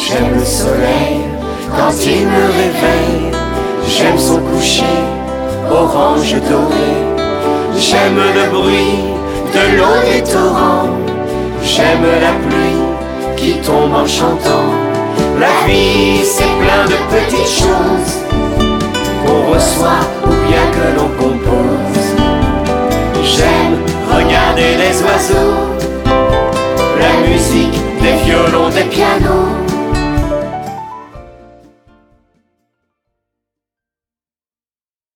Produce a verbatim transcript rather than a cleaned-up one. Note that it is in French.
J'aime le soleil quand il me réveille. J'aime son coucher, orange doré. J'aime le bruit de l'eau des torrents. J'aime la pluie qui tombe en chantant. La vie c'est plein de petites choses qu'on reçoit ou bien que l'on compose. J'aime regarder les oiseaux